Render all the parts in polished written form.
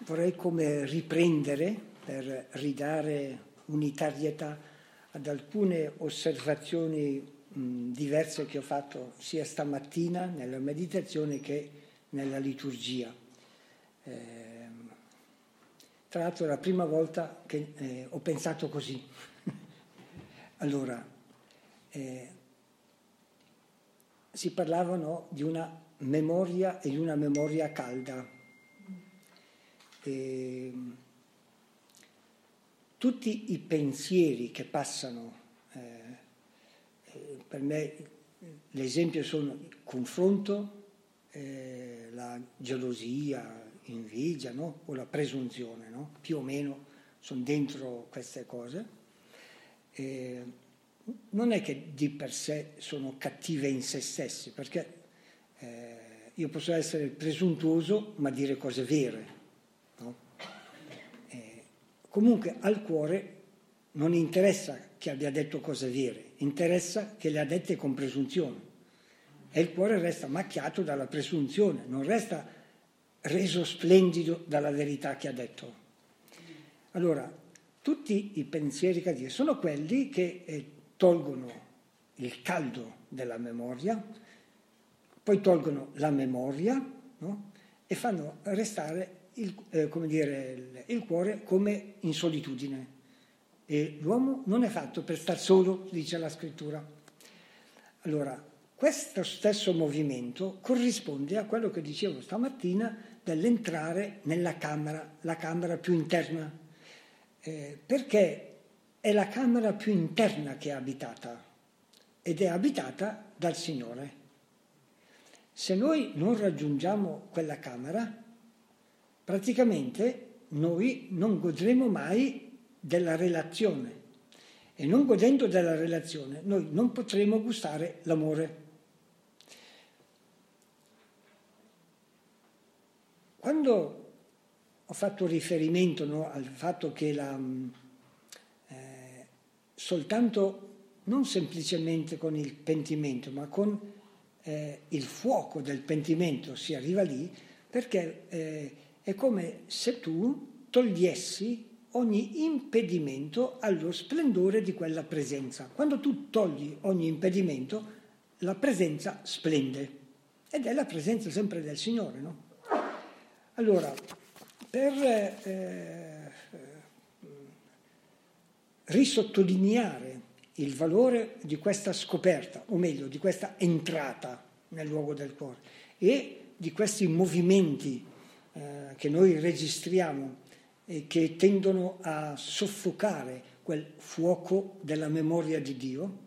vorrei come riprendere per ridare unitarietà ad alcune osservazioni diverse che ho fatto sia stamattina nella meditazione che nella liturgia. Tra l'altro è la prima volta che ho pensato così. Allora, si parlavano di una memoria e di una memoria calda. Tutti i pensieri che passano, per me l'esempio sono il confronto, la gelosia, invidia, no? O la presunzione, no? Più o meno sono dentro queste cose. Non è che di per sé sono cattive in se stessi, perché io posso essere presuntuoso ma dire cose vere, no? Comunque al cuore non interessa che abbia detto cose vere, interessa che le ha dette con presunzione, e il cuore resta macchiato dalla presunzione, non resta reso splendido dalla verità che ha detto. Allora, tutti i pensieri cattivi sono quelli che tolgono il caldo della memoria, poi tolgono la memoria, no? E fanno restare il cuore come in solitudine. E l'uomo non è fatto per star solo, dice la scrittura. Allora, questo stesso movimento corrisponde a quello che dicevo stamattina dell'entrare nella camera, la camera più interna, perché è la camera più interna che è abitata, ed è abitata dal Signore. Se noi non raggiungiamo quella camera, praticamente noi non godremo mai della relazione, e non godendo della relazione noi non potremo gustare l'amore. Quando ho fatto riferimento, no, al fatto che soltanto, non semplicemente con il pentimento, ma con il fuoco del pentimento si arriva lì, perché è come se tu togliessi ogni impedimento allo splendore di quella presenza. Quando tu togli ogni impedimento, la presenza splende, ed è la presenza sempre del Signore, no? Allora, per risottolineare il valore di questa scoperta, o meglio, di questa entrata nel luogo del cuore e di questi movimenti che noi registriamo e che tendono a soffocare quel fuoco della memoria di Dio,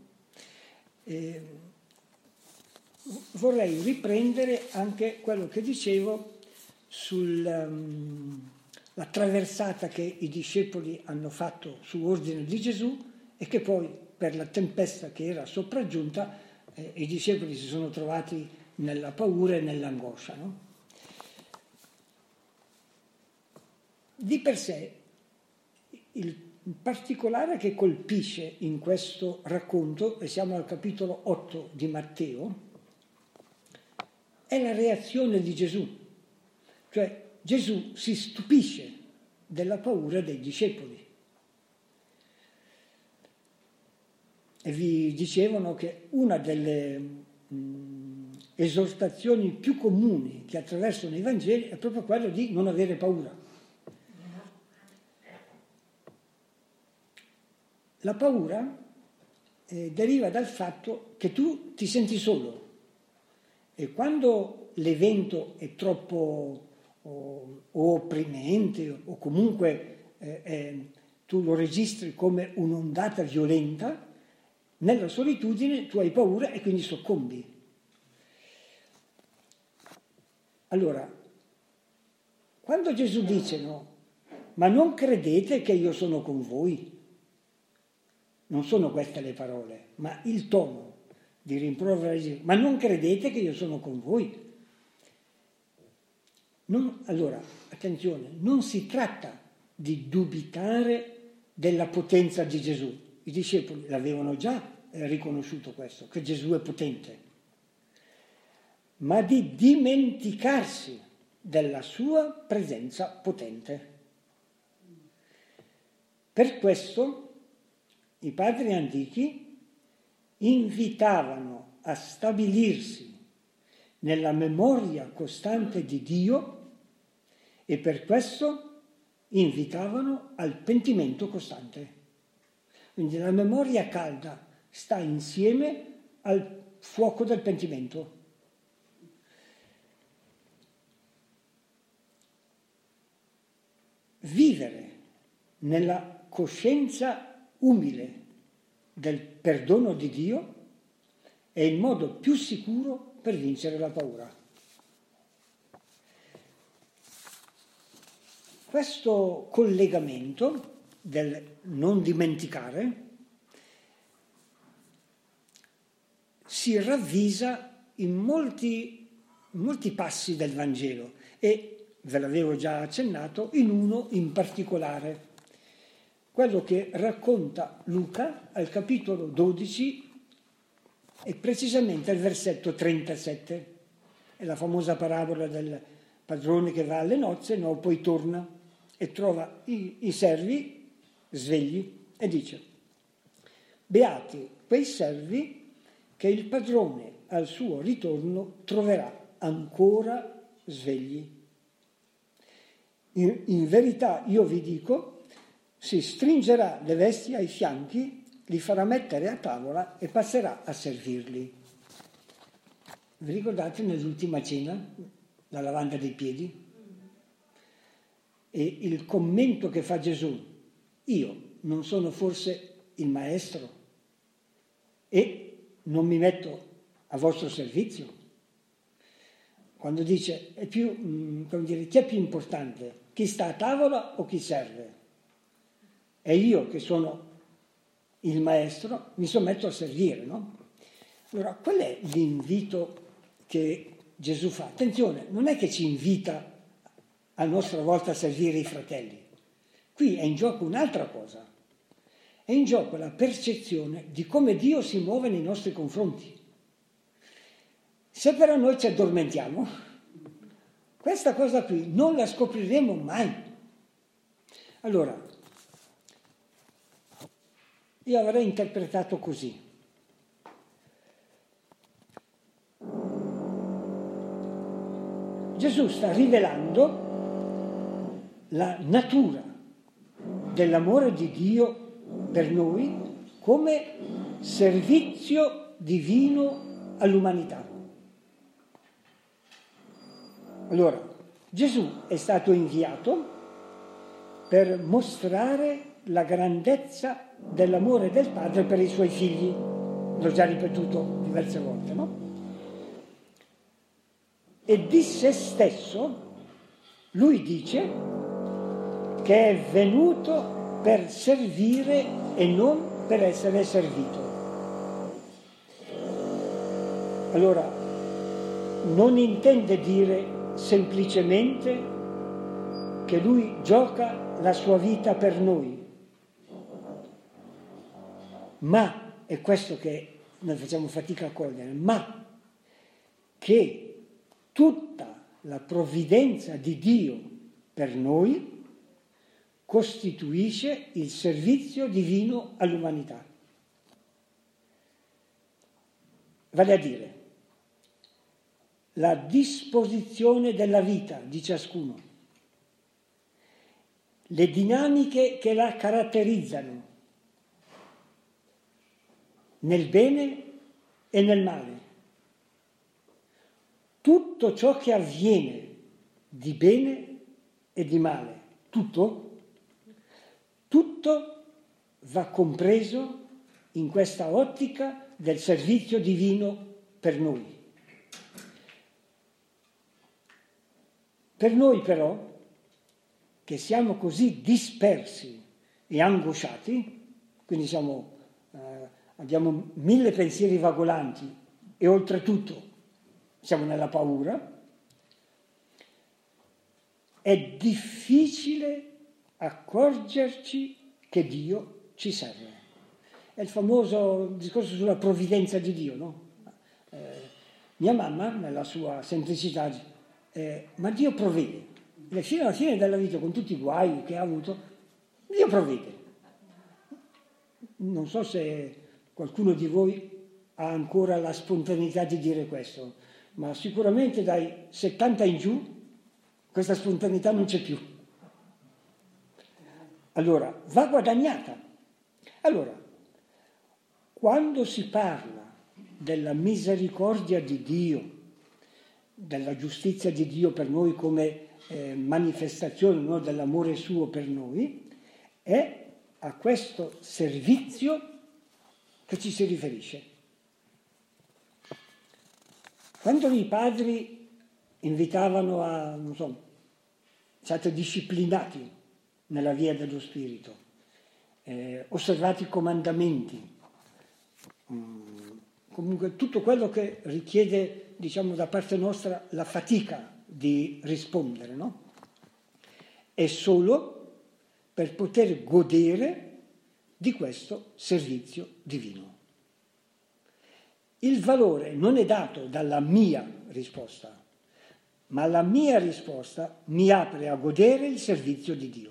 vorrei riprendere anche quello che dicevo sulla traversata che i discepoli hanno fatto su ordine di Gesù, e che poi per la tempesta che era sopraggiunta i discepoli si sono trovati nella paura e nell'angoscia, no? Di per sé il particolare che colpisce in questo racconto, e siamo al capitolo 8 di Matteo, è la reazione di Gesù. Cioè Gesù si stupisce della paura dei discepoli. E vi dicevano che una delle esortazioni più comuni che attraversano i Vangeli è proprio quello di non avere paura. La paura deriva dal fatto che tu ti senti solo, e quando l'evento è troppo o opprimente, o comunque tu lo registri come un'ondata violenta, nella solitudine tu hai paura e quindi soccombi. Allora, quando Gesù dice no, ma non credete che io sono con voi, non sono queste le parole, ma il tono di rimprovero, ma non credete che io sono con voi. Allora, attenzione, non si tratta di dubitare della potenza di Gesù. I discepoli l'avevano già riconosciuto questo, che Gesù è potente, ma di dimenticarsi della sua presenza potente. Per questo i padri antichi invitavano a stabilirsi nella memoria costante di Dio e per questo invitavano al pentimento costante. Quindi la memoria calda sta insieme al fuoco del pentimento. Vivere nella coscienza umile del perdono di Dio è il modo più sicuro per vincere la paura. Questo collegamento del non dimenticare si ravvisa in molti passi del Vangelo e, ve l'avevo già accennato, in uno in particolare, quello che racconta Luca al capitolo 12 e precisamente al versetto 37. È la famosa parabola del padrone che va alle nozze, no, poi torna e trova i servi svegli e dice: beati quei servi che il padrone al suo ritorno troverà ancora svegli. In verità io vi dico, si stringerà le vesti ai fianchi, li farà mettere a tavola e passerà a servirli. Vi ricordate nell'ultima cena la lavanda dei piedi? E il commento che fa Gesù: io non sono forse il maestro e non mi metto a vostro servizio? Quando dice è più, come dire, chi è più importante? Chi sta a tavola o chi serve? E io che sono il maestro mi sottometto a servire, no? Allora, qual è l'invito che Gesù fa? Attenzione, non è che ci invita a nostra volta a servire i fratelli. Qui è in gioco un'altra cosa. È in gioco la percezione di come Dio si muove nei nostri confronti. Se però noi ci addormentiamo, questa cosa qui non la scopriremo mai. Allora, io avrei interpretato così. Gesù sta rivelando la natura dell'amore di Dio per noi come servizio divino all'umanità. Allora, Gesù è stato inviato per mostrare la grandezza dell'amore del Padre per i suoi figli. L'ho già ripetuto diverse volte, no? E di se stesso lui dice che è venuto per servire e non per essere servito. Allora, non intende dire semplicemente che lui gioca la sua vita per noi, ma, è questo che noi facciamo fatica a cogliere, ma che tutta la provvidenza di Dio per noi costituisce il servizio divino all'umanità. Vale a dire, la disposizione della vita di ciascuno, le dinamiche che la caratterizzano, nel bene e nel male, tutto ciò che avviene di bene e di male, tutto va compreso in questa ottica del servizio divino per noi. Per noi però, che siamo così dispersi e angosciati, quindi abbiamo 1000 pensieri vagolanti e oltretutto siamo nella paura, è difficile accorgerci che Dio ci serve. È il famoso discorso sulla provvidenza di Dio, no? Mia mamma, nella sua semplicità, ma Dio provvede. E fino alla fine della vita, con tutti i guai che ha avuto, Dio provvede. Non so se qualcuno di voi ha ancora la spontaneità di dire questo, ma sicuramente dai 70 in giù questa spontaneità non c'è più. Allora, va guadagnata. Allora, quando si parla della misericordia di Dio, della giustizia di Dio per noi come manifestazione, no, dell'amore suo per noi, è a questo servizio che ci si riferisce. Quando i padri invitavano a, non so, siate disciplinati nella via dello Spirito, osservate i comandamenti, comunque tutto quello che richiede, diciamo, da parte nostra la fatica di rispondere, no? È solo per poter godere di questo servizio divino. Il valore non è dato dalla mia risposta, ma la mia risposta mi apre a godere il servizio di Dio.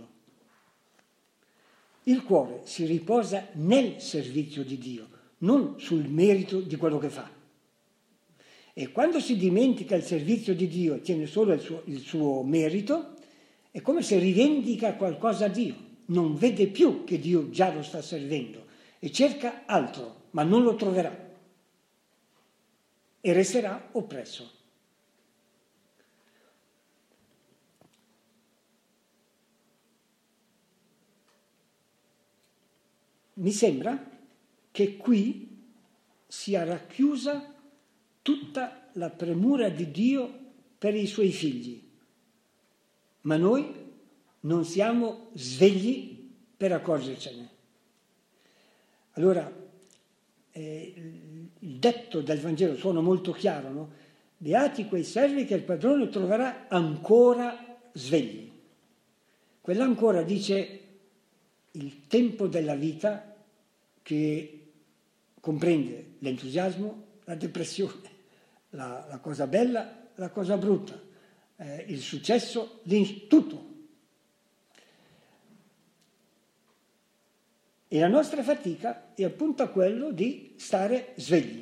Il cuore si riposa nel servizio di Dio, non sul merito di quello che fa. E quando si dimentica il servizio di Dio e tiene solo il suo merito, è come se rivendica qualcosa a Dio. Non vede più che Dio già lo sta servendo e cerca altro, ma non lo troverà. E resterà oppresso. Mi sembra che qui sia racchiusa tutta la premura di Dio per i suoi figli, ma noi non siamo svegli per accorgercene. Allora, il detto del Vangelo suona molto chiaro, no? Beati quei servi che il padrone troverà ancora svegli. Quell'ancora dice il tempo della vita che comprende l'entusiasmo, la depressione, la cosa bella, la cosa brutta, il successo, tutto. E la nostra fatica è appunto a quello di stare svegli.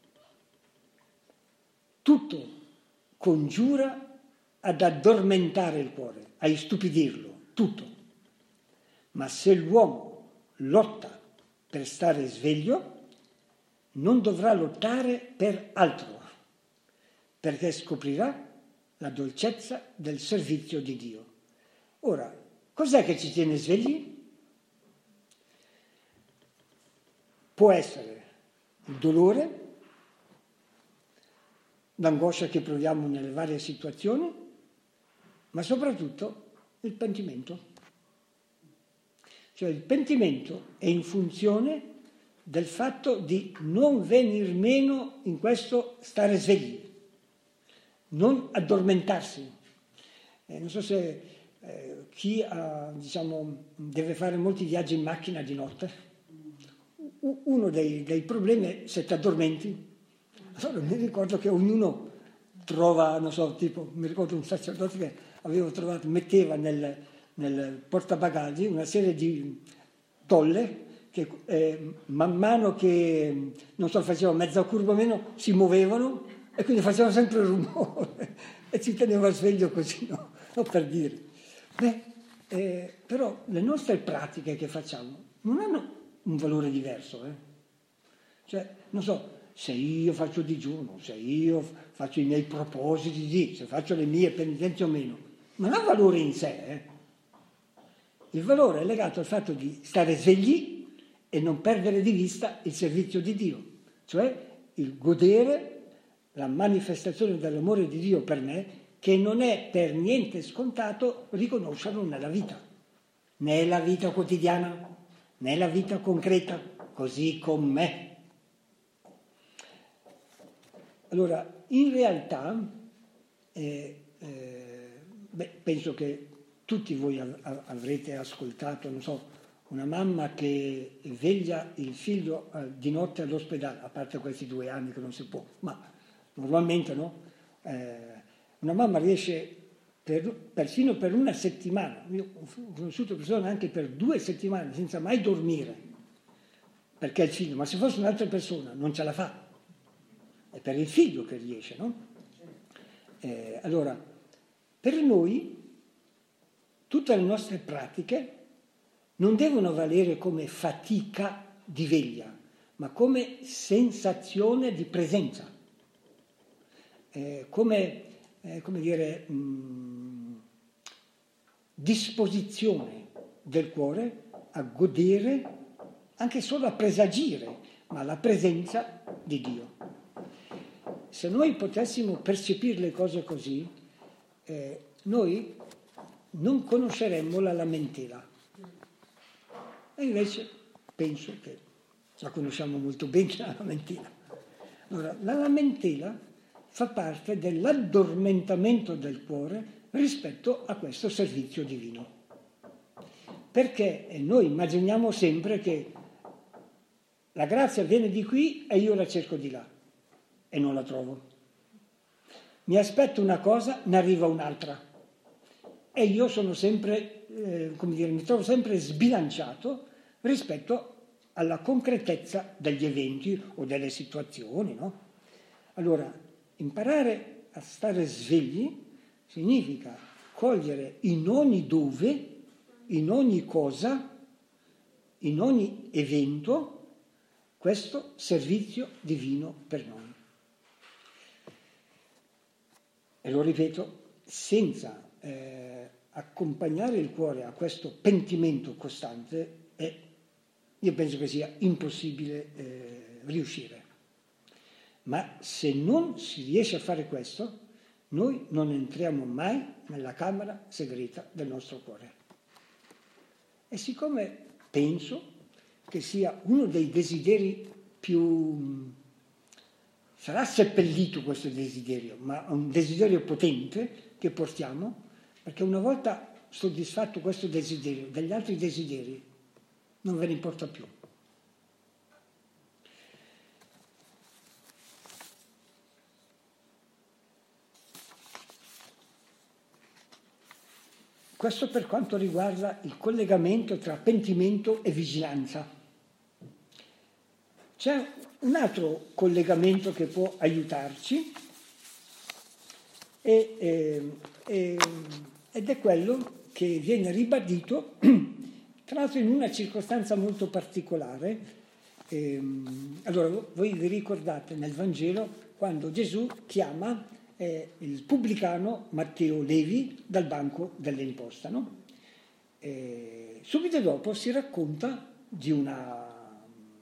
Tutto congiura ad addormentare il cuore, a istupidirlo, tutto. Ma se l'uomo lotta per stare sveglio, non dovrà lottare per altro, perché scoprirà la dolcezza del servizio di Dio. Ora, cos'è che ci tiene svegli? Può essere il dolore, l'angoscia che proviamo nelle varie situazioni, ma soprattutto il pentimento. Cioè il pentimento è in funzione del fatto di non venir meno in questo stare svegli, non addormentarsi. Non so se chi deve fare molti viaggi in macchina di notte, uno dei problemi è se ti addormenti. Allora mi ricordo che ognuno trova, non so, tipo, mi ricordo un sacerdote che avevo trovato, metteva nel portabagagli una serie di tolle che man mano che, non so, faceva mezza curva o meno, si muovevano e quindi facevano sempre rumore e ci teneva sveglio così, no? Non per dire. Però le nostre pratiche che facciamo non hanno un valore diverso. Cioè, non so, se io faccio digiuno, se io faccio i miei propositi, se faccio le mie penitenze o meno, ma non ha valore in sé. Il valore è legato al fatto di stare svegli e non perdere di vista il servizio di Dio, cioè il godere la manifestazione dell'amore di Dio per me, che non è per niente scontato riconoscerlo nella vita, né la vita quotidiana, né la vita concreta, così com'è. Allora, in realtà, penso che tutti voi avrete ascoltato, non so, una mamma che veglia il figlio di notte all'ospedale, a parte questi 2 anni che non si può, ma normalmente no, Una mamma riesce persino per una settimana, io ho conosciuto persone anche per 2 settimane senza mai dormire, perché è il figlio, ma se fosse un'altra persona non ce la fa, è per il figlio che riesce, no? Allora, per noi tutte le nostre pratiche non devono valere come fatica di veglia, ma come sensazione di presenza, come dire, disposizione del cuore a godere, anche solo a presagire, ma la presenza di Dio. Se noi potessimo percepire le cose così, noi non conosceremmo la lamentela. E invece penso che la conosciamo molto bene la lamentela. Allora, la lamentela fa parte dell'addormentamento del cuore rispetto a questo servizio divino. Perché noi immaginiamo sempre che la grazia viene di qui e io la cerco di là e non la trovo. Mi aspetto una cosa, ne arriva un'altra. E io sono sempre, mi trovo sempre sbilanciato rispetto alla concretezza degli eventi o delle situazioni, no? Allora, imparare a stare svegli significa cogliere in ogni dove, in ogni cosa, in ogni evento, questo servizio divino per noi. E lo ripeto, senza accompagnare il cuore a questo pentimento costante, io penso che sia impossibile riuscire. Ma se non si riesce a fare questo, noi non entriamo mai nella camera segreta del nostro cuore. E siccome penso che sia uno dei desideri più... sarà seppellito questo desiderio, ma è un desiderio potente che portiamo, perché una volta soddisfatto questo desiderio, degli altri desideri non ve ne importa più. Questo per quanto riguarda il collegamento tra pentimento e vigilanza. C'è un altro collegamento che può aiutarci ed è quello che viene ribadito, tra l'altro in una circostanza molto particolare. Allora, voi vi ricordate nel Vangelo quando Gesù chiama il pubblicano Matteo Levi dal banco delle imposte, no? Subito dopo si racconta di una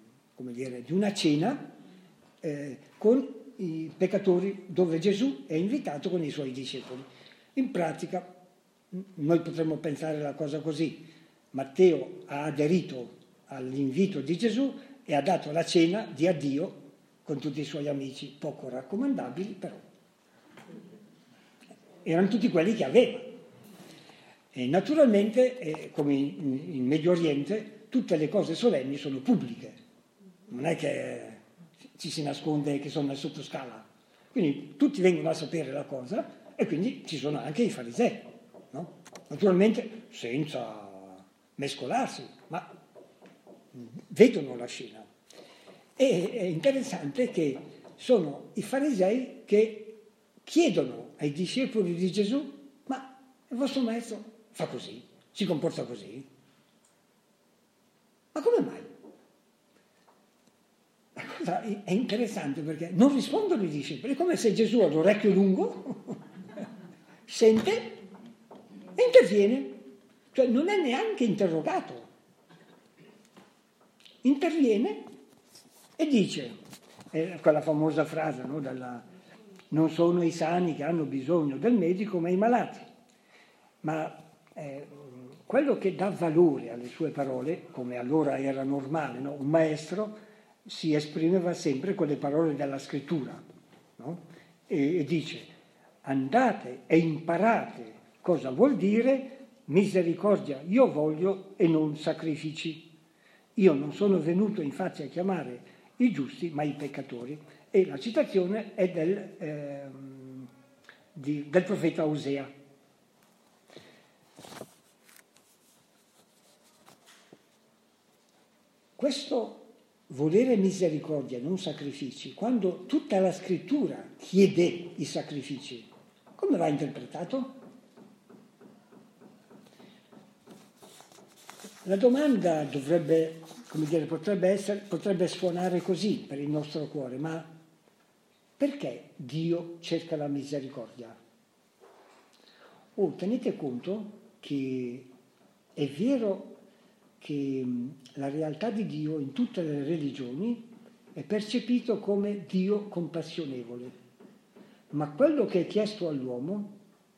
cena con i peccatori dove Gesù è invitato con i suoi discepoli. In pratica noi potremmo pensare la cosa così: Matteo ha aderito all'invito di Gesù e ha dato la cena di addio con tutti i suoi amici, poco raccomandabili, però erano tutti quelli che aveva. E naturalmente, come in Medio Oriente, tutte le cose solenni sono pubbliche, non è che ci si nasconde che sono nel sottoscala. Quindi tutti vengono a sapere la cosa e quindi ci sono anche i farisei, no? Naturalmente senza mescolarsi, ma vedono la scena. E è interessante che sono i farisei che chiedono ai discepoli di Gesù: ma il vostro maestro fa così, si comporta così? Ma come mai? La cosa è interessante perché non rispondono i discepoli, è come se Gesù ha l'orecchio lungo, sente e interviene, cioè non è neanche interrogato, interviene e dice, quella famosa frase, no, non sono i sani che hanno bisogno del medico, ma i malati. Ma quello che dà valore alle sue parole, come allora era normale, no? Un maestro si esprimeva sempre con le parole della scrittura, no? E dice: andate e imparate cosa vuol dire misericordia io voglio e non sacrifici. Io non sono venuto infatti a chiamare i giusti ma i peccatori. E la citazione è del profeta Osea. Questo volere misericordia, non sacrifici, quando tutta la scrittura chiede i sacrifici, come va interpretato? La domanda dovrebbe, potrebbe suonare così per il nostro cuore, ma perché Dio cerca la misericordia? Tenete conto che è vero che la realtà di Dio in tutte le religioni è percepito come Dio compassionevole, ma quello che è chiesto all'uomo,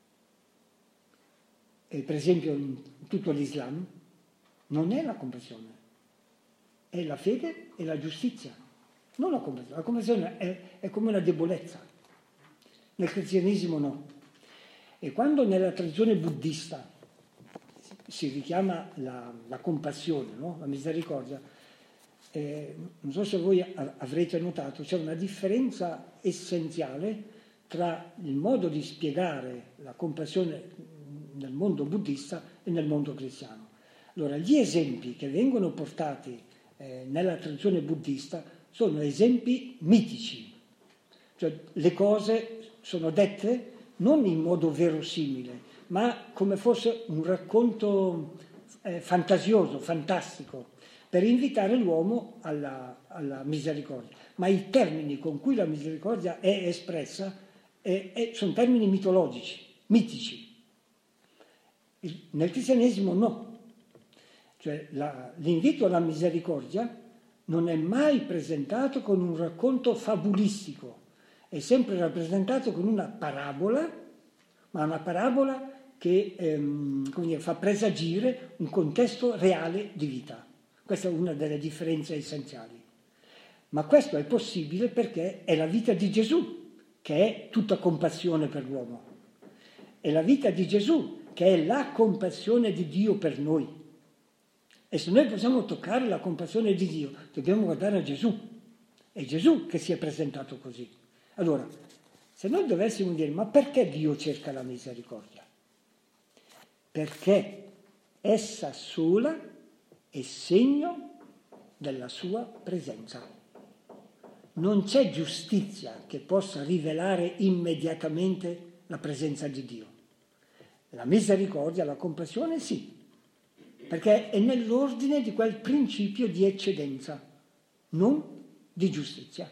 per esempio in tutto l'Islam, non è la compassione, è la fede e la giustizia, non la compassione. La compassione è come una debolezza, nel cristianesimo no. E quando nella tradizione buddista si richiama la compassione, no? La misericordia, non so se voi avrete notato, c'è una differenza essenziale tra il modo di spiegare la compassione nel mondo buddista e nel mondo cristiano. Allora, gli esempi che vengono portati nella tradizione buddista sono esempi mitici, cioè le cose sono dette non in modo verosimile, ma come fosse un racconto fantasioso, fantastico, per invitare l'uomo alla misericordia. Ma i termini con cui la misericordia è espressa sono termini mitologici, mitici. Nel cristianesimo no. Cioè l'invito alla misericordia non è mai presentato con un racconto fabulistico, è sempre rappresentato con una parabola, ma una parabola che fa presagire un contesto reale di vita. Questa è una delle differenze essenziali. Ma questo è possibile perché è la vita di Gesù che è tutta compassione per l'uomo. È la vita di Gesù che è la compassione di Dio per noi. E se noi possiamo toccare la compassione di Dio, dobbiamo guardare a Gesù. È Gesù che si è presentato così. Allora, se noi dovessimo dire, ma perché Dio cerca la misericordia? Perché essa sola è segno della sua presenza. Non c'è giustizia che possa rivelare immediatamente la presenza di Dio. La misericordia, la compassione sì, perché è nell'ordine di quel principio di eccedenza, non di giustizia.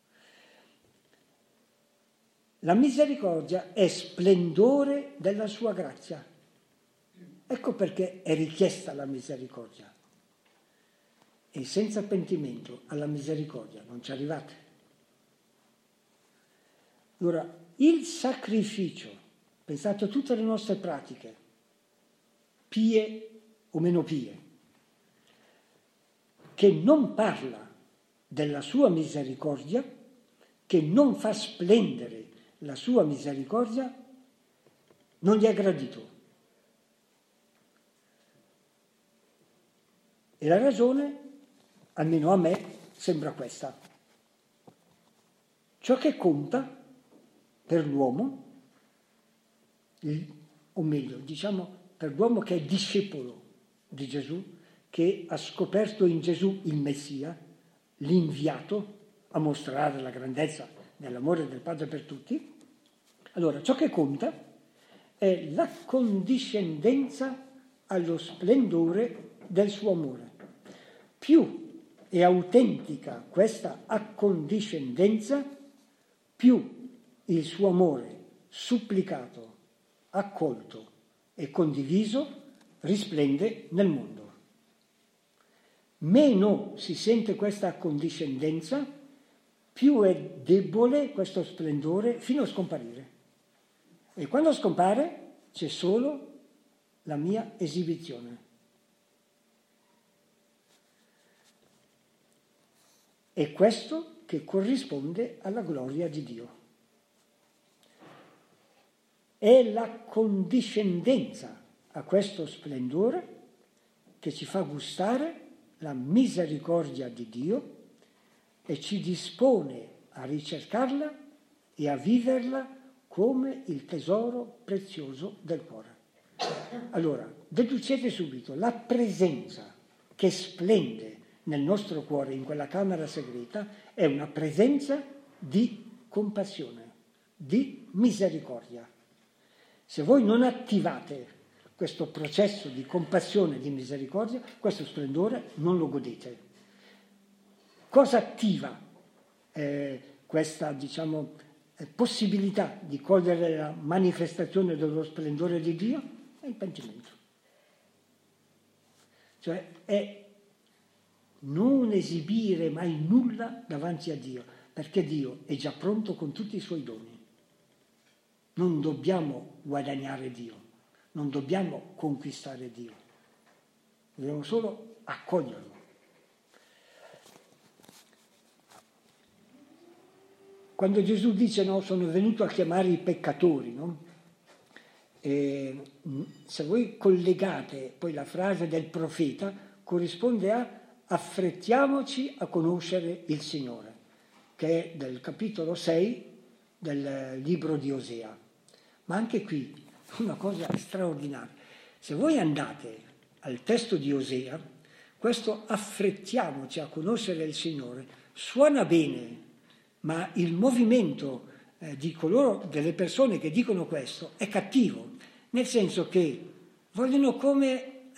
La misericordia è splendore della sua grazia. Ecco perché è richiesta la misericordia. E senza pentimento alla misericordia non ci arrivate. Allora, il sacrificio, pensate a tutte le nostre pratiche, pie o meno pie, che non parla della sua misericordia, che non fa splendere la sua misericordia, non gli è gradito. E la ragione, almeno a me, sembra questa. Ciò che conta per l'uomo, o meglio, diciamo per l'uomo che è discepolo di Gesù, che ha scoperto in Gesù il Messia, l'inviato a mostrare la grandezza dell'amore del Padre per tutti. Allora, ciò che conta è la condiscendenza allo splendore del suo amore. Più è autentica questa accondiscendenza, più il suo amore supplicato, accolto e condiviso risplende nel mondo. Meno si sente questa accondiscendenza, più è debole questo splendore fino a scomparire. E quando scompare c'è solo la mia esibizione. È questo che corrisponde alla gloria di Dio. È la condiscendenza a questo splendore che ci fa gustare la misericordia di Dio e ci dispone a ricercarla e a viverla come il tesoro prezioso del cuore. Allora, deducete subito, la presenza che splende nel nostro cuore, in quella camera segreta, è una presenza di compassione, di misericordia. Se voi non attivate questo processo di compassione e di misericordia, questo splendore non lo godete. Cosa attiva questa, possibilità di cogliere la manifestazione dello splendore di Dio? È il pentimento. Cioè è non esibire mai nulla davanti a Dio, perché Dio è già pronto con tutti i suoi doni. Non dobbiamo guadagnare Dio, non dobbiamo conquistare Dio, dobbiamo solo accoglierlo. Quando Gesù dice no, sono venuto a chiamare i peccatori, no? E se voi collegate poi la frase del profeta, corrisponde a affrettiamoci a conoscere il Signore, che è del capitolo 6 del libro di Osea. Ma anche qui una cosa straordinaria. Se voi andate al testo di Osea, questo affrettiamoci a conoscere il Signore suona bene, ma il movimento delle persone che dicono questo è cattivo, nel senso che vogliono come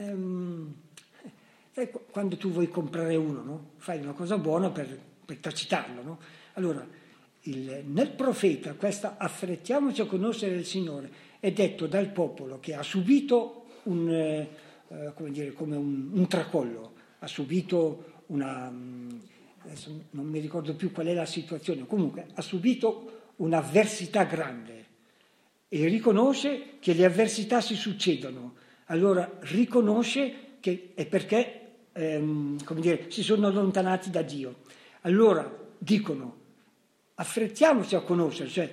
quando tu vuoi comprare uno, no? Fai una cosa buona per tacitarlo, no? Allora, nel profeta, questa affrettiamoci a conoscere il Signore è detto dal popolo che ha subito come un tracollo, ha subito adesso non mi ricordo più qual è la situazione, comunque ha subito un'avversità grande e riconosce che le avversità si succedono, allora riconosce che è perché si sono allontanati da Dio. Allora dicono affrettiamoci a conoscere, cioè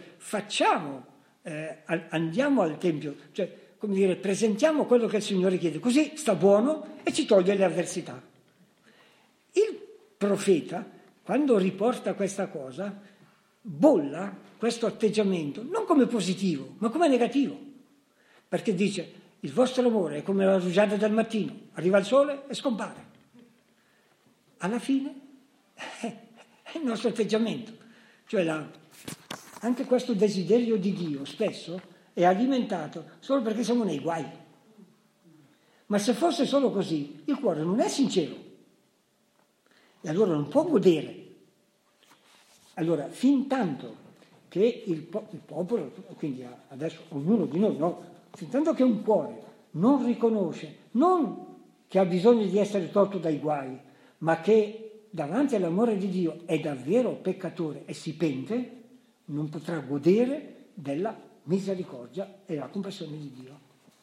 andiamo al Tempio, cioè presentiamo quello che il Signore chiede, così sta buono e ci toglie le avversità. Il profeta, quando riporta questa cosa, bolla questo atteggiamento, non come positivo, ma come negativo, perché dice il vostro amore è come la rugiada del mattino, arriva il sole e scompare. Alla fine è il nostro atteggiamento, cioè anche questo desiderio di Dio spesso è alimentato solo perché siamo nei guai. Ma se fosse solo così, il cuore non è sincero e allora non può godere. Allora, fin tanto che il popolo, quindi adesso ognuno di noi, no? Fin tanto che un cuore non riconosce, non che ha bisogno di essere tolto dai guai, ma che davanti all'amore di Dio è davvero peccatore e si pente, non potrà godere della misericordia e della compassione di Dio.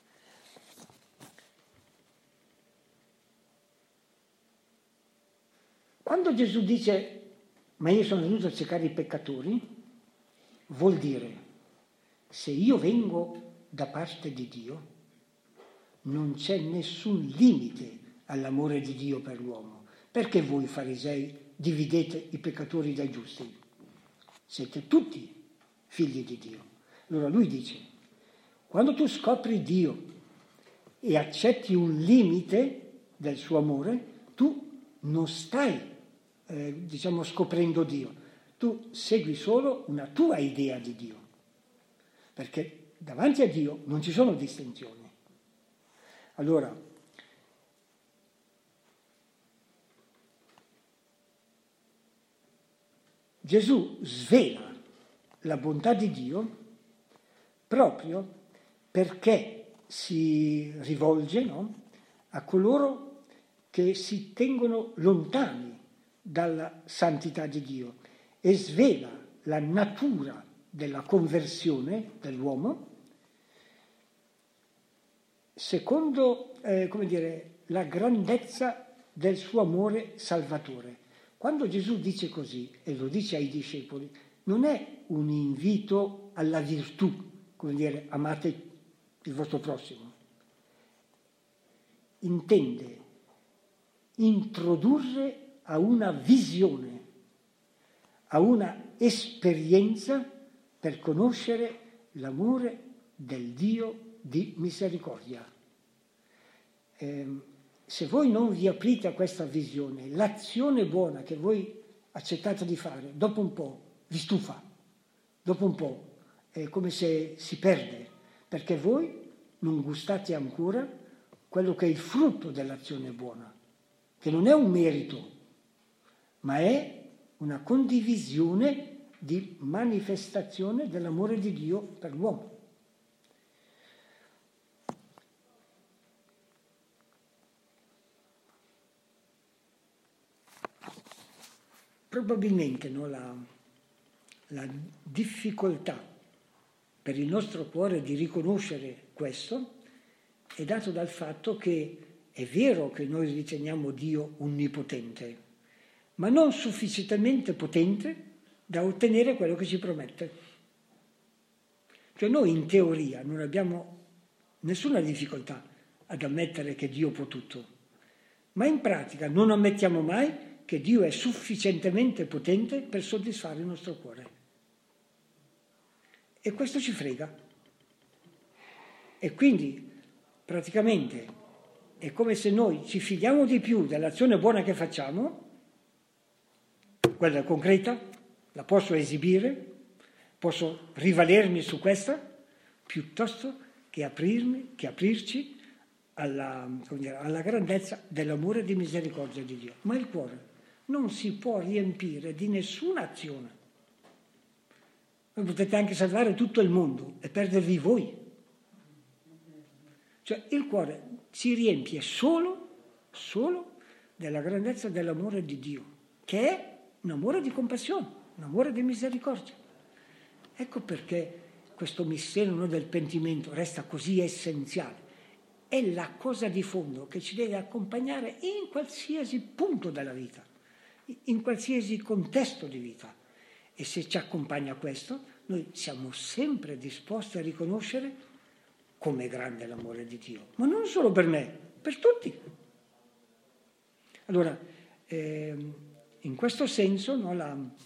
Quando Gesù dice ma io sono venuto a cercare i peccatori, vuol dire se io vengo da parte di Dio non c'è nessun limite all'amore di Dio per l'uomo. Perché voi farisei dividete i peccatori dai giusti? Siete tutti figli di Dio. Allora lui dice, quando tu scopri Dio e accetti un limite del suo amore, tu non stai scoprendo Dio, tu segui solo una tua idea di Dio, perché davanti a Dio non ci sono distinzioni. Allora, Gesù svela la bontà di Dio proprio perché si rivolge, no, a coloro che si tengono lontani dalla santità di Dio e svela la natura della conversione dell'uomo secondo la grandezza del suo amore salvatore. Quando Gesù dice così, e lo dice ai discepoli, non è un invito alla virtù, amate il vostro prossimo. Intende introdurre a una visione, a una esperienza per conoscere l'amore del Dio di misericordia. Se voi non vi aprite a questa visione, l'azione buona che voi accettate di fare, dopo un po' vi stufa, dopo un po' è come se si perde, perché voi non gustate ancora quello che è il frutto dell'azione buona, che non è un merito, ma è una condivisione di manifestazione dell'amore di Dio per l'uomo. Probabilmente no, la difficoltà per il nostro cuore di riconoscere questo è dato dal fatto che è vero che noi riteniamo Dio onnipotente, ma non sufficientemente potente da ottenere quello che ci promette. Cioè noi in teoria non abbiamo nessuna difficoltà ad ammettere che Dio può tutto, ma in pratica non ammettiamo mai che Dio è sufficientemente potente per soddisfare il nostro cuore. E questo ci frega. E quindi praticamente è come se noi ci fidiamo di più dell'azione buona che facciamo, quella concreta, la posso esibire, posso rivalermi su questa, piuttosto che aprirci alla grandezza dell'amore di misericordia di Dio. Ma il cuore non si può riempire di nessuna azione. Voi potete anche salvare tutto il mondo e perdervi voi. Cioè il cuore si riempie solo della grandezza dell'amore di Dio, che è un amore di compassione, un amore di misericordia. Ecco perché questo mistero del pentimento resta così essenziale. È la cosa di fondo che ci deve accompagnare in qualsiasi punto della vita, in qualsiasi contesto di vita. E se ci accompagna questo, noi siamo sempre disposti a riconoscere com'è grande l'amore di Dio, ma non solo per me, per tutti. Allora, in questo senso, no,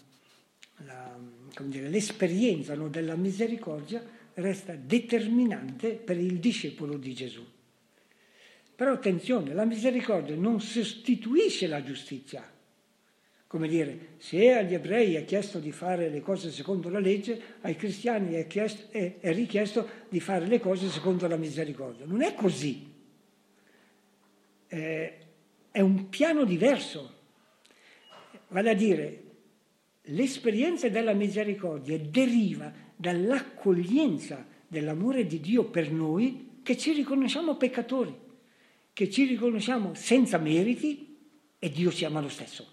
l'esperienza della misericordia resta determinante per il discepolo di Gesù. Però attenzione, la misericordia non sostituisce la giustizia. Come dire, se agli ebrei è chiesto di fare le cose secondo la legge, ai cristiani è richiesto di fare le cose secondo la misericordia. Non è così. È un piano diverso. Vale a dire, l'esperienza della misericordia deriva dall'accoglienza dell'amore di Dio per noi, che ci riconosciamo peccatori, che ci riconosciamo senza meriti e Dio ci ama lo stesso.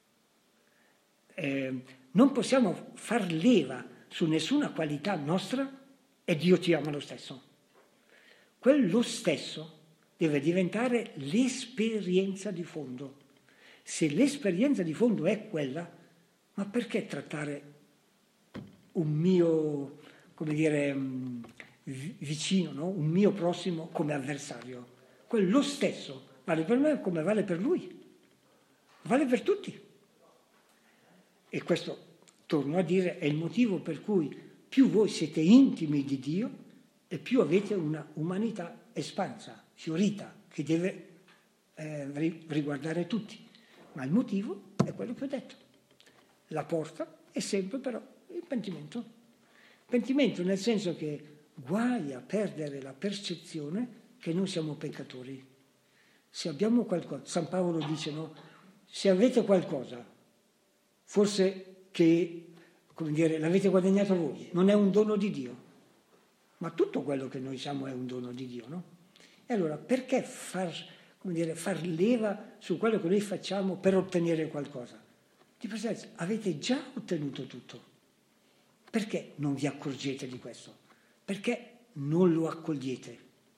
Non possiamo far leva su nessuna qualità nostra e Dio ci ama lo stesso. Quello stesso deve diventare l'esperienza di fondo. Se l'esperienza di fondo è quella, ma perché trattare un mio, come dire, vicino, no? Un mio prossimo come avversario? Quello stesso vale per me come vale per lui, vale per tutti. E questo, torno a dire, è il motivo per cui più voi siete intimi di Dio e più avete una umanità espansa, fiorita, che deve riguardare tutti. Ma il motivo è quello che ho detto. La porta è sempre però il pentimento. Pentimento nel senso che guai a perdere la percezione che noi siamo peccatori. Se abbiamo qualcosa, San Paolo dice, no? Se avete qualcosa, forse che, come dire, l'avete guadagnato voi, non è un dono di Dio, ma tutto quello che noi siamo è un dono di Dio, no? E allora perché far leva su quello che noi facciamo per ottenere qualcosa? Di presenza, avete già ottenuto tutto. Perché non vi accorgete di questo? Perché non lo accogliete?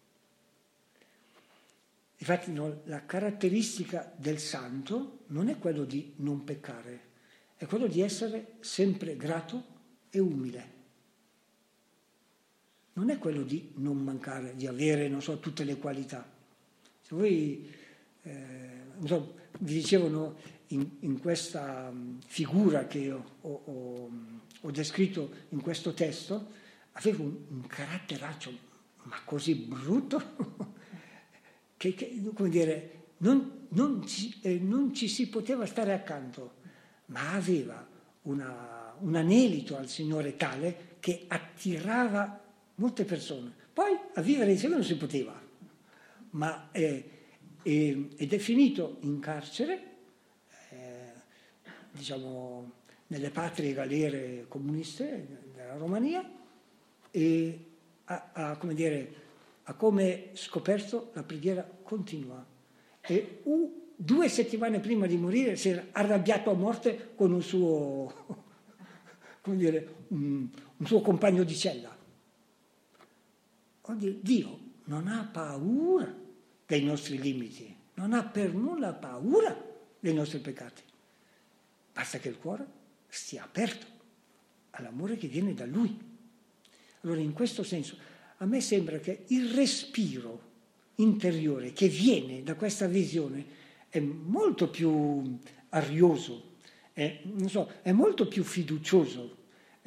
Infatti la caratteristica del santo non è quello di non peccare, è quello di essere sempre grato e umile. Non è quello di non mancare, di avere, tutte le qualità. Se voi, vi dicevano in questa figura che ho descritto in questo testo, aveva un caratteraccio, ma così brutto, che come dire, non ci si poteva stare accanto, ma aveva un anelito al Signore tale che attirava molte persone. Poi a vivere insieme non si poteva, ma ed è finito in carcere, diciamo nelle patrie galere comuniste della Romania, e ha come scoperto la preghiera continua. E 2 settimane prima di morire si era arrabbiato a morte con un suo, un suo compagno di cella. Dio non ha paura dei nostri limiti, non ha per nulla paura dei nostri peccati. Basta che il cuore stia aperto all'amore che viene da Lui. Allora, in questo senso, a me sembra che il respiro interiore che viene da questa visione è molto più arioso, è molto più fiducioso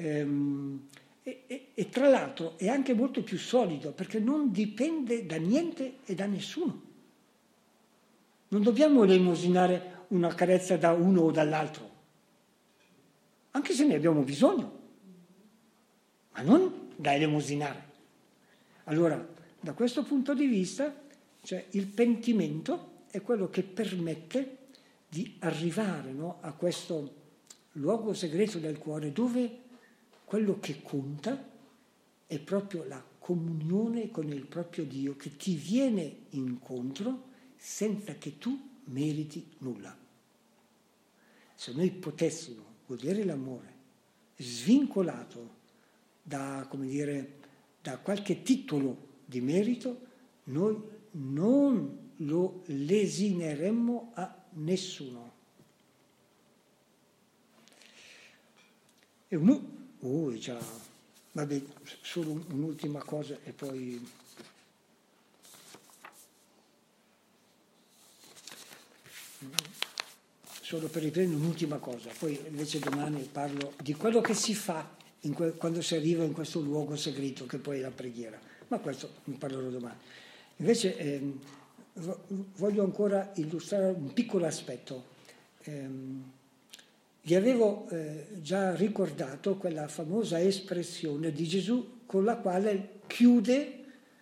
e tra l'altro è anche molto più solido, perché non dipende da niente e da nessuno. Non dobbiamo elemosinare una carezza da uno o dall'altro, anche se ne abbiamo bisogno, ma non da elemosinare. Allora, da questo punto di vista, cioè, il pentimento è quello che permette di arrivare, no, a questo luogo segreto del cuore, dove quello che conta è proprio la comunione con il proprio Dio, che ti viene incontro senza che tu meriti nulla. Se noi potessimo godere l'amore svincolato da qualche titolo di merito, noi non lo lesineremmo a nessuno. Vabbè, solo un'ultima cosa e poi... Solo per riprendere un'ultima cosa, poi invece domani parlo di quello che si fa quando si arriva in questo luogo segreto, che poi è la preghiera, ma questo ne parlerò domani. Invece voglio ancora illustrare un piccolo aspetto. Vi avevo già ricordato quella famosa espressione di Gesù con la quale chiude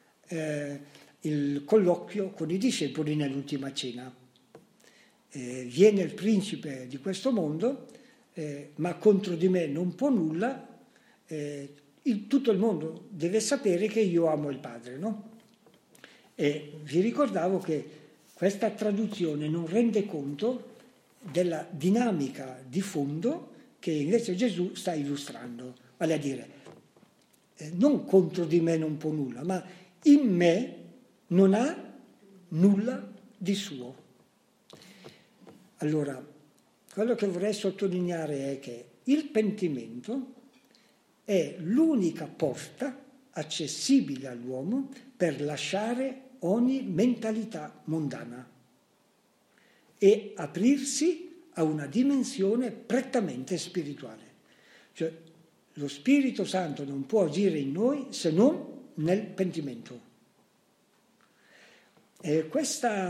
il colloquio con i discepoli nell'ultima cena. Viene il principe di questo mondo, ma contro di me non può nulla, tutto il mondo deve sapere che io amo il Padre, no? E vi ricordavo che questa traduzione non rende conto della dinamica di fondo che invece Gesù sta illustrando, vale a dire, non contro di me non può nulla, ma in me non ha nulla di suo. Allora, quello che vorrei sottolineare è che il pentimento è l'unica porta accessibile all'uomo per lasciare ogni mentalità mondana e aprirsi a una dimensione prettamente spirituale. Cioè, lo Spirito Santo non può agire in noi se non nel pentimento. E questa,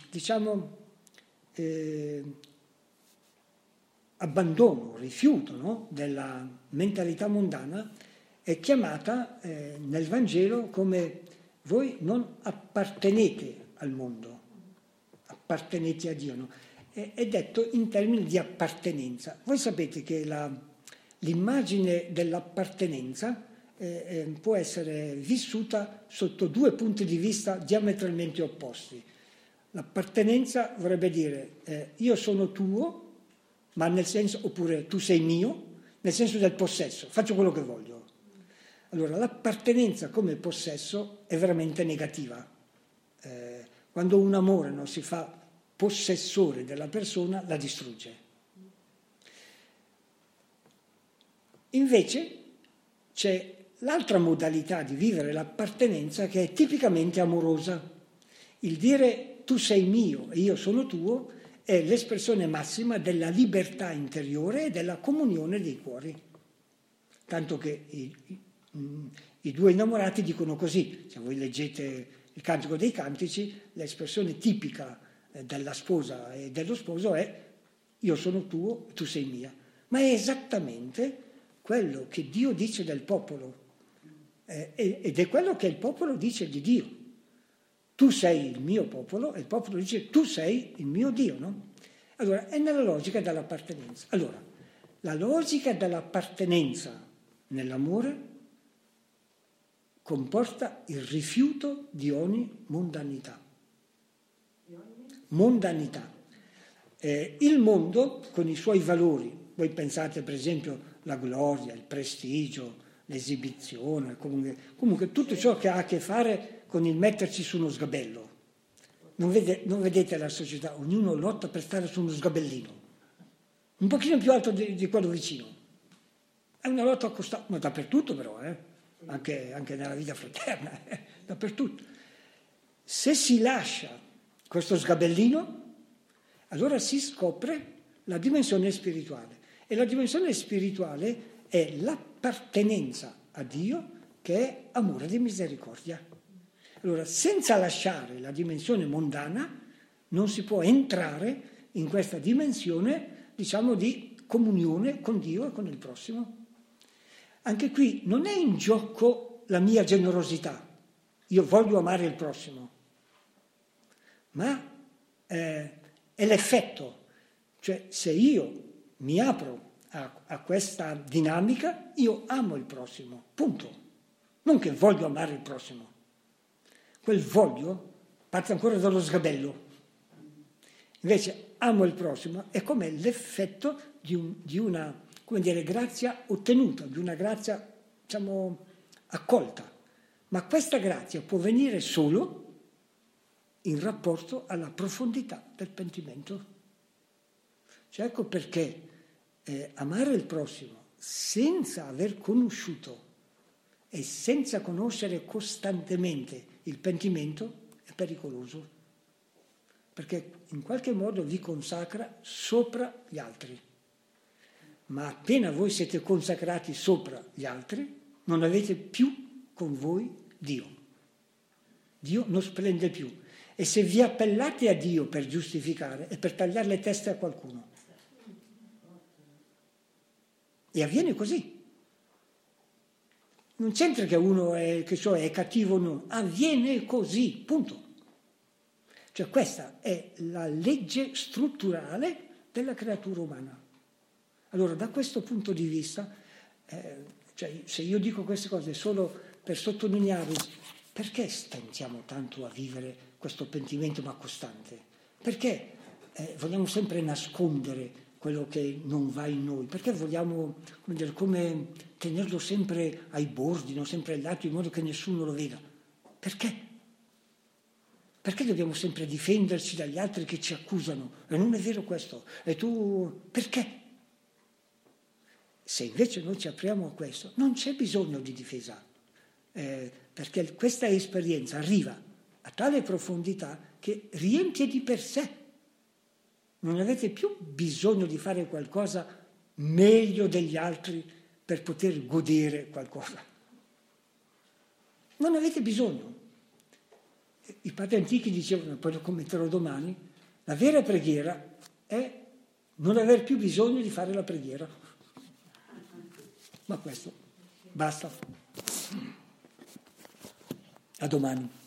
abbandono, rifiuto, no, della mentalità mondana è chiamata nel Vangelo come voi non appartenete al mondo, appartenete a Dio, no? È detto in termini di appartenenza. Voi sapete che l'immagine dell'appartenenza può essere vissuta sotto 2 punti di vista diametralmente opposti. L'appartenenza vorrebbe dire io sono tuo, ma nel senso, oppure tu sei mio, nel senso del possesso, faccio quello che voglio. Allora, l'appartenenza come possesso è veramente negativa. Quando un amore non si fa possessore della persona, la distrugge. Invece c'è l'altra modalità di vivere l'appartenenza che è tipicamente amorosa. Il dire tu sei mio e io sono tuo è l'espressione massima della libertà interiore e della comunione dei cuori. Tanto che I due innamorati dicono così, se voi leggete il Cantico dei Cantici, l'espressione tipica della sposa e dello sposo è io sono tuo, tu sei mia, ma è esattamente quello che Dio dice del popolo ed è quello che il popolo dice di Dio. Tu sei il mio popolo e il popolo dice tu sei il mio Dio, no? Allora, è nella logica dell'appartenenza. Allora, la logica dell'appartenenza nell'amore comporta il rifiuto di ogni mondanità. Mondanità. Il mondo, con i suoi valori, voi pensate per esempio la gloria, il prestigio, l'esibizione, comunque tutto ciò che ha a che fare con il metterci su uno sgabello. Non vedete la società, ognuno lotta per stare su uno sgabellino, un pochino più alto di quello vicino. È una lotta costante, ma dappertutto però, anche nella vita fraterna, dappertutto. Se si lascia questo sgabellino, allora si scopre la dimensione spirituale. E la dimensione spirituale è l'appartenenza a Dio che è amore di misericordia. Allora, senza lasciare la dimensione mondana, non si può entrare in questa dimensione, diciamo, di comunione con Dio e con il prossimo. Anche qui non è in gioco la mia generosità, io voglio amare il prossimo, ma è l'effetto. Cioè, se io mi apro a questa dinamica, io amo il prossimo, punto. Non che voglio amare il prossimo. Quel voglio parte ancora dallo sgabello. Invece amo il prossimo è come l'effetto di una, come dire, grazia ottenuta, di una grazia, diciamo, accolta. Ma questa grazia può venire solo in rapporto alla profondità del pentimento. Cioè, ecco perché amare il prossimo senza aver conosciuto e senza conoscere costantemente il pentimento è pericoloso, perché in qualche modo vi consacra sopra gli altri. Ma appena voi siete consacrati sopra gli altri, non avete più con voi Dio. Dio non splende più. E se vi appellate a Dio per giustificare, è per tagliare le teste a qualcuno. E avviene così. Non c'entra che uno è cattivo o no, avviene così, punto. Cioè questa è la legge strutturale della creatura umana. Allora da questo punto di vista, cioè, se io dico queste cose solo per sottolineare perché stentiamo tanto a vivere questo pentimento ma costante? Perché vogliamo sempre nascondere quello che non va in noi? Perché vogliamo, come tenerlo sempre ai bordi, no? Sempre agli lati, in modo che nessuno lo veda? Perché? Perché dobbiamo sempre difenderci dagli altri che ci accusano? E non è vero questo. E tu, perché? Se invece noi ci apriamo a questo, non c'è bisogno di difesa, perché questa esperienza arriva a tale profondità che riempie di per sé. Non avete più bisogno di fare qualcosa meglio degli altri per poter godere qualcosa. Non avete bisogno. I padri antichi dicevano, poi lo commenterò domani, la vera preghiera è non aver più bisogno di fare la preghiera. Ma questo, basta. A domani.